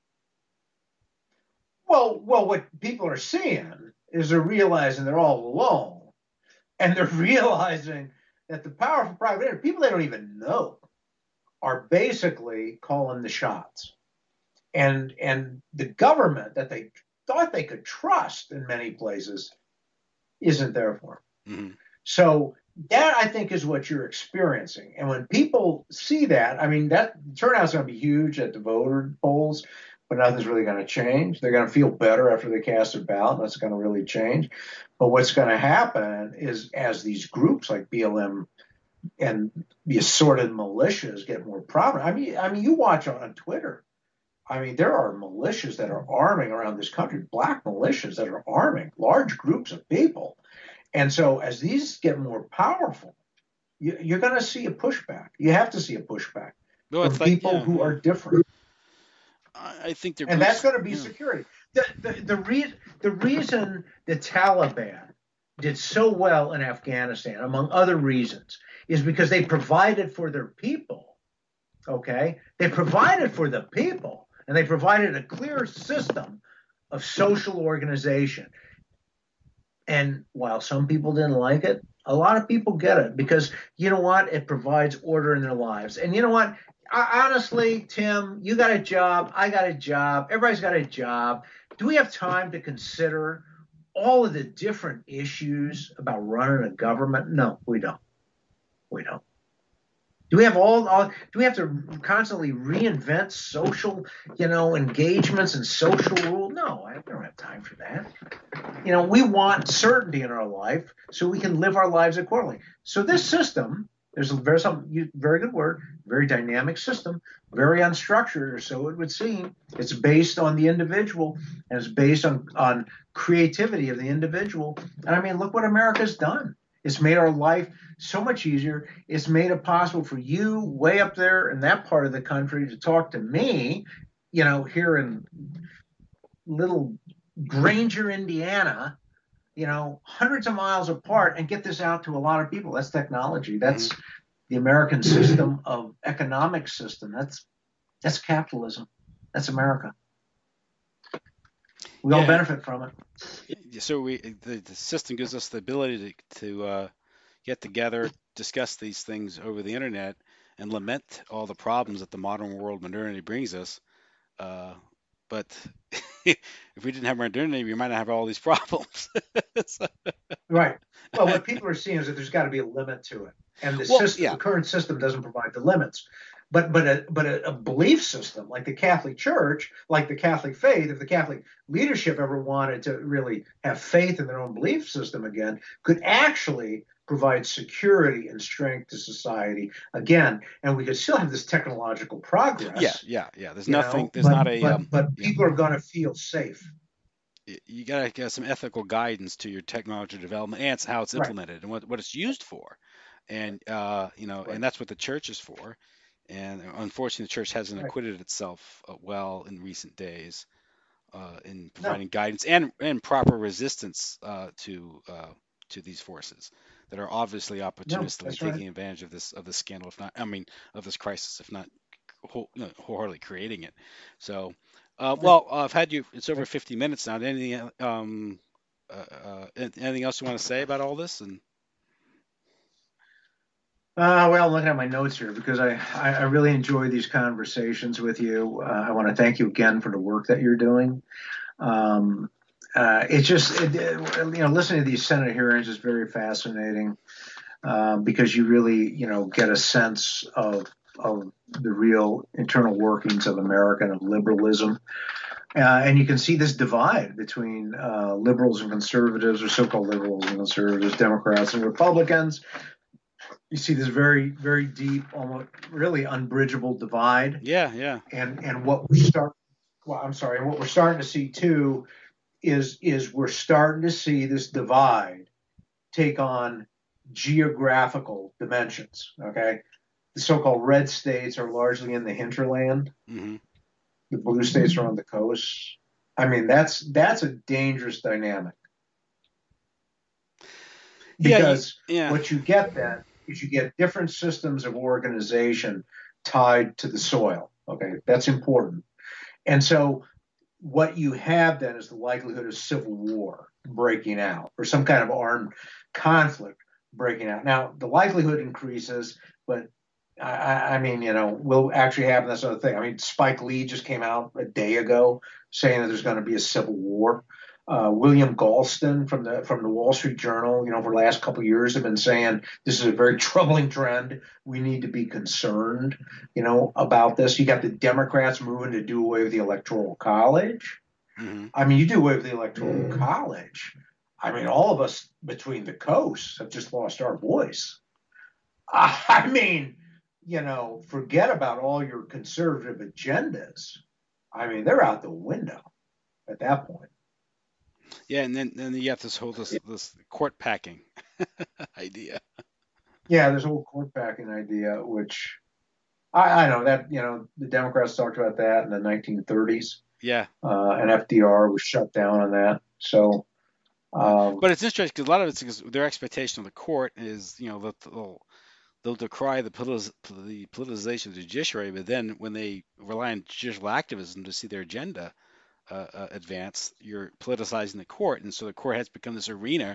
Well, what people are seeing is they're realizing they're all alone, and they're realizing that the powerful private enterprise, people they don't even know, are basically calling the shots. And the government that they thought they could trust in many places isn't there for them. Hmm. So that I think is what you're experiencing. And when people see that, I mean, that turnout's going to be huge at the voter polls, but nothing's really going to change. They're going to feel better after they cast their ballot. That's going to really change. But what's going to happen is as these groups like BLM and the assorted militias get more prominent. I mean, you watch on Twitter. I mean, there are militias that are arming around this country, black militias that are arming large groups of people. And so as these get more powerful, you're going to see a pushback. You have to see a pushback Well, from it's like people who are different. I think they're And that's groups. going to be Yeah. security. The reason the Taliban did so well in Afghanistan, among other reasons, is because they provided for their people. Okay? They provided for the people and they provided a clear system of social organization. And while some people didn't like it, a lot of people get it because you know what? It provides order in their lives. And you know what? Honestly, Tim, you got a job. I got a job. Everybody's got a job. Do we have time to consider all of the different issues about running a government? No, we don't. We don't. Do we have all do we have to constantly reinvent social, engagements and social rule? No, I don't have time for that. We want certainty in our life so we can live our lives accordingly. So this system, there's a very good word, very dynamic system, very unstructured, or so it would seem. It's based on the individual and it's based on creativity of the individual. And I mean, look what America's done. It's made our life so much easier. It's made it possible for you way up there in that part of the country to talk to me, here in little Granger, Indiana, hundreds of miles apart and get this out to a lot of people. That's technology. Hmm. That's the American system of economic system. That's capitalism. That's America. We all Yeah. benefit from it. So the system gives us the ability to get together, discuss these things over the internet, and lament all the problems that the modern world modernity brings us. Uh, but if we didn't have modernity, we might not have all these problems. So- Right. Well, what people are seeing is that there's got to be a limit to it, and well, the yeah, current system doesn't provide the limits. But a belief system like the Catholic Church, like the Catholic faith, if the Catholic leadership ever wanted to really have faith in their own belief system again, could actually provide security and strength to society again, and we could still have this technological yeah, progress, yeah, yeah. There's nothing. There's but not a yeah. people are going to feel safe. You gotta get some ethical guidance to your technology development and how it's Right. implemented and what it's used for, and Right. and that's what the church is for. And unfortunately, the church hasn't Right. acquitted itself well in recent days in No. providing guidance and proper resistance to these forces that are obviously No. opportunistically That's right. taking advantage of this scandal, if not, I mean, of this crisis, if not wholeheartedly creating it. So, Right. I've had you. It's over Right. 50 minutes now. Anything else you want to say about all this? And Well, I'm looking at my notes here because I really enjoy these conversations with you. I want to thank you again for the work that you're doing. Um, it's just, listening to these Senate hearings is very fascinating because you really, get a sense of the real internal workings of America and of liberalism. And you can see this divide between liberals and conservatives, or so-called liberals and conservatives, Democrats and Republicans. You see this very, very deep, almost really unbridgeable divide. yeah, yeah, And what we start, well, I'm sorry, and what we're starting to see too is we're starting to see this divide take on geographical dimensions. Okay, the so-called red states are largely in the hinterland. hmm, The blue states are on the coast. I mean, that's a dangerous dynamic yeah, because yeah, what you get then is you get different systems of organization tied to the soil. Okay, that's important. And so what you have then is the likelihood of civil war breaking out or some kind of armed conflict breaking out. Now, the likelihood increases, but I mean, will actually happen. That's another thing. I mean, Spike Lee just came out a day ago saying that there's going to be a civil war. William Galston from the Wall Street Journal, for the last couple of years, have been saying this is a very troubling trend. We need to be concerned, about this. You got the Democrats moving to do away with the Electoral College. hmm, I mean, you do away with the Electoral College. I mean, all of us between the coasts have just lost our voice. I mean, forget about all your conservative agendas. I mean, they're out the window at that point. yeah. And then you have this court packing idea. Yeah, this whole court packing idea, which I know that, the Democrats talked about that in the 1930s, Yeah, and FDR was shut down on that. So, yeah. um, But it's interesting because a lot of it's because their expectation of the court is, that they'll decry the politicization of the judiciary, but then when they rely on judicial activism to see their agenda advance, you're politicizing the court, and so the court has become this arena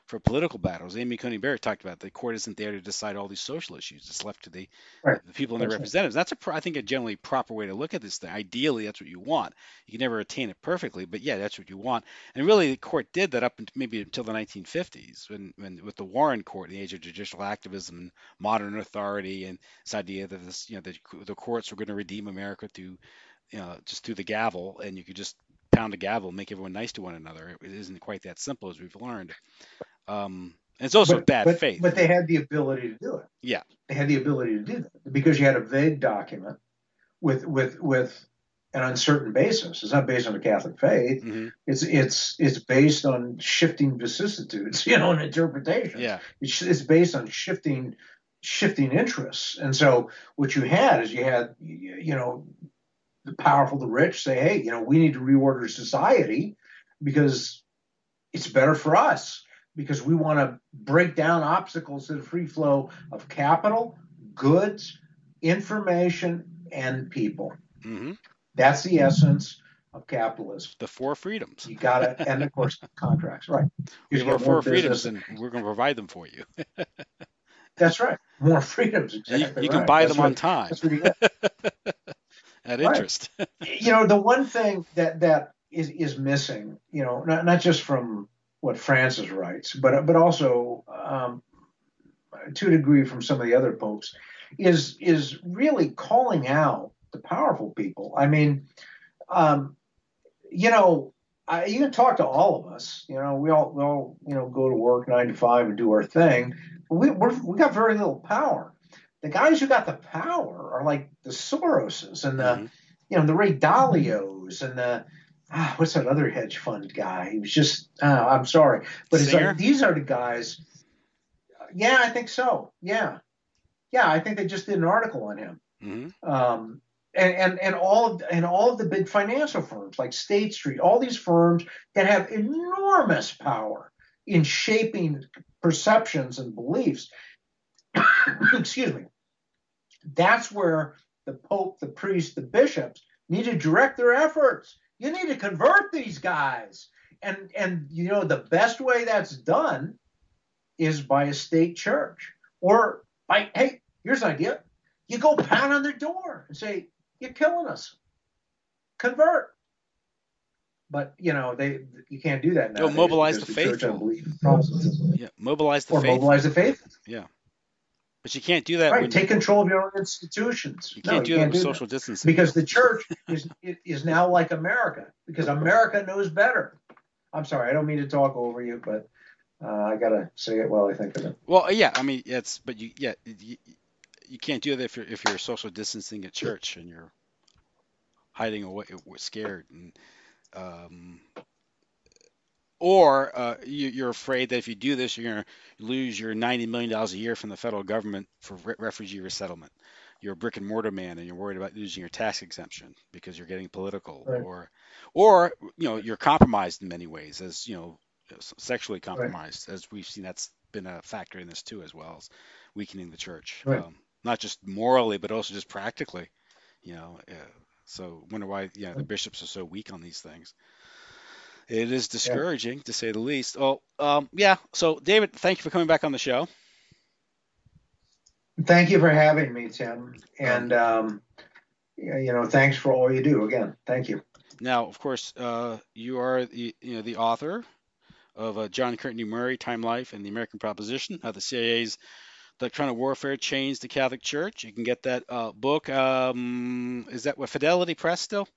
for political battles. Amy Coney Barrett talked about the court isn't there to decide all these social issues. It's left to Right. the people and their That's right. representatives. That's I think a generally proper way to look at this thing. Ideally, that's what you want. You can never attain it perfectly, but yeah, that's what you want. And really, the court did that up until, maybe until the 1950s, when with the Warren Court, in the age of judicial activism and modern authority, and this idea that the courts were going to redeem America through just through the gavel, and you could just pound a gavel and make everyone nice to one another. It isn't quite that simple, as we've learned. And it's also bad faith. But they had the ability to do it. Yeah. They had the ability to do that because you had a vague document with an uncertain basis. It's not based on the Catholic faith. Mm-hmm. It's based on shifting vicissitudes, and interpretations. Yeah. It's based on shifting interests. And so what you had is the powerful, the rich say, hey, we need to reorder society because it's better for us, because we want to break down obstacles to the free flow of capital, goods, information, and people. Mm-hmm. That's the essence of capitalism. The four freedoms. You got it. And of course, contracts, right? We have our four freedoms, and we're going to provide them for you. That's right. More freedoms, exactly. You can buy them on time. That's what you get. At interest. The one thing that is missing, not just from what Francis writes, but also to a degree from some of the other popes, is really calling out the powerful people. I mean, you can talk to all of us. We all go to work 9 to 5 and do our thing. We got very little power. The guys who got the power are like the Soroses and the Ray Dalios and the what's that other hedge fund guy? He was just I'm sorry, but it's like these are the guys. Yeah, I think so. Yeah, I think they just did an article on him. Mm-hmm. And all of the big financial firms like State Street, all these firms that have enormous power in shaping perceptions and beliefs. Excuse me. That's where the Pope, the priest, the bishops need to direct their efforts. You need to convert these guys. And the best way that's done is by a state church. Or by, hey, here's an idea. You go pound on their door and say, you're killing us. Convert. But you can't do that now. Mobilize the faithful. Yeah, mobilize the faithful. Mobilize the faithful. Yeah. But you can't do that. Right. Take control of your own institutions. You can't do that with social distancing. Because the church is now like America, because America knows better. I'm sorry, I don't mean to talk over you, but I gotta say it while I think of it. Well, yeah, I mean, you can't do that if you're social distancing at church and you're hiding away, scared, and or you're afraid that if you do this, you're going to lose your $90 million a year from the federal government for refugee resettlement. You're a brick and mortar man, and you're worried about losing your tax exemption because you're getting political, right. or you're compromised in many ways, as sexually compromised, right. As we've seen. That's been a factor in this too, as well as weakening the church, right. Not just morally, but also just practically. So wonder why the bishops are so weak on these things. It is discouraging, to say the least. Oh, So, David, thank you for coming back on the show. Thank you for having me, Tim. And, thanks for all you do. Again, thank you. Now, of course, you are the author of John Courtney Murray, Time, Life, and the American Proposition, How the CIA's Electronic Warfare Changed the Catholic Church. You can get that book. Is that with Fidelity Press still?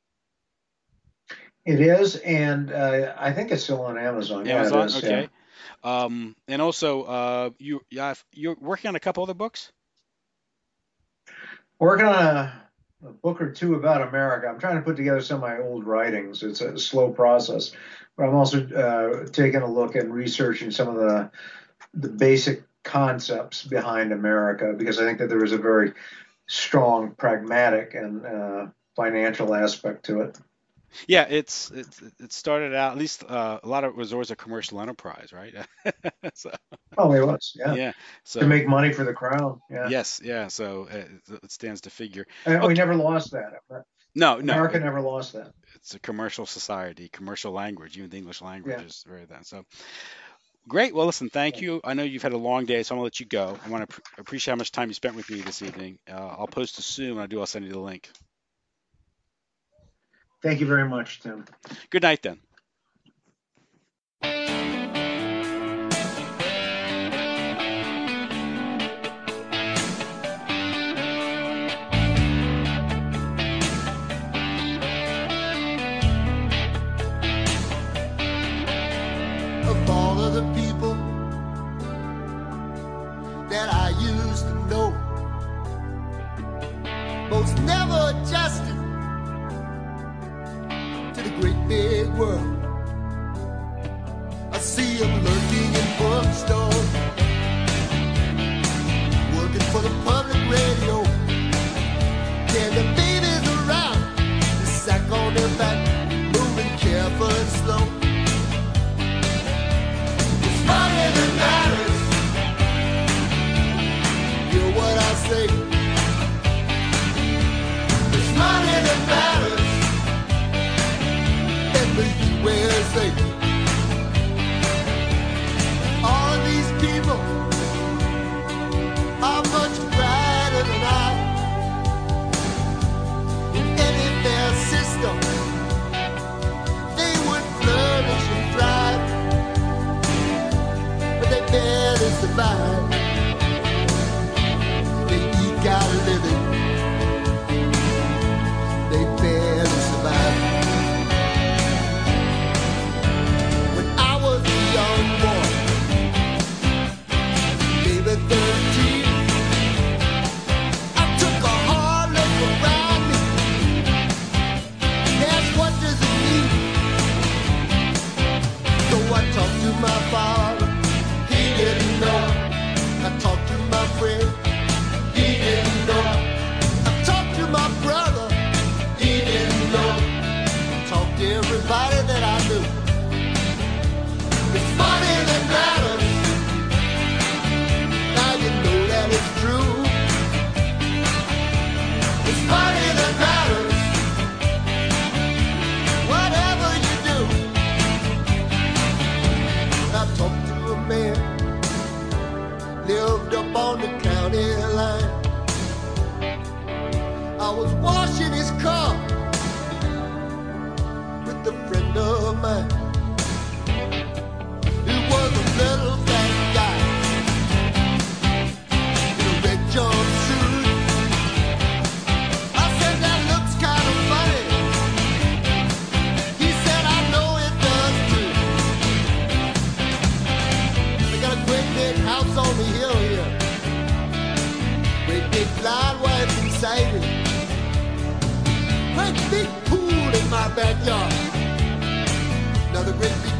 It is, and I think it's still on Amazon. Amazon, yeah, okay. Yeah. And also, you're working on a couple other books? Working on a book or two about America. I'm trying to put together some of my old writings. It's a slow process, but I'm also taking a look and researching some of the basic concepts behind America, because I think that there is a very strong pragmatic and financial aspect to it. Yeah, it started out, at least a lot of it was always a commercial enterprise, right? So, oh, it was, yeah. Yeah. So, to make money for the crown. Yeah. Yes, yeah. So it stands to figure. And we never lost that. No, America never lost that. It's a commercial society, commercial language, even the English language is very that. So, Great. Well, listen, thank you. I know you've had a long day, so I'm gonna let you go. I want to appreciate how much time you spent with me this evening. I'll post this soon. When I do, I'll send you the link. Thank you very much, Tim. Good night, then. Of all of the people that I used to know, most never adjusted to the great big world. I see them lurking in bookstores, working for the public radio. Yeah, the babies around, the sack on their back, moving careful and slow. It's money that matters. Hear what I say. It's money that matters. And the USA. All of these people are much brighter than I. In any fair system, they would flourish and thrive, but they barely survive. They eke out a living, they barely survive. When I was a young boy, maybe 13, I took a hard look around me and asked, what does it mean? So I talked to my father, he didn't know. I talked to my friend, he didn't know. I talked to my brother, he didn't know. I talked to everybody that I knew. It's money that matters. Now you know that it's true. It's money that matters. Whatever you do. I talked to a man, lived up on the county line. I was washing his car with a friend of mine. He was a little fat guy in a red jumpsuit. I said, that looks kind of funny. He said, I know it does too. They got a great big house on the hill here. Great big blind wife inside it. Great big pool in my backyard. Another great big